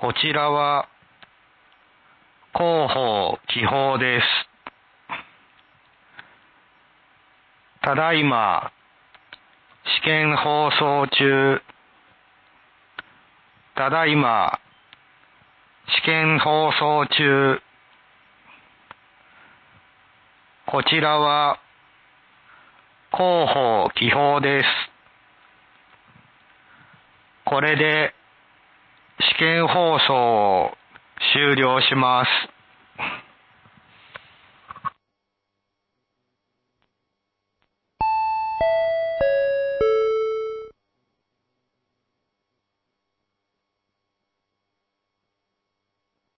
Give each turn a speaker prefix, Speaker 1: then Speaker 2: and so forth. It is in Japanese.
Speaker 1: こちらは広報気泡です。ただいま試験放送中。ただいま試験放送中。こちらは広報気泡です。これで試験放送を終了します。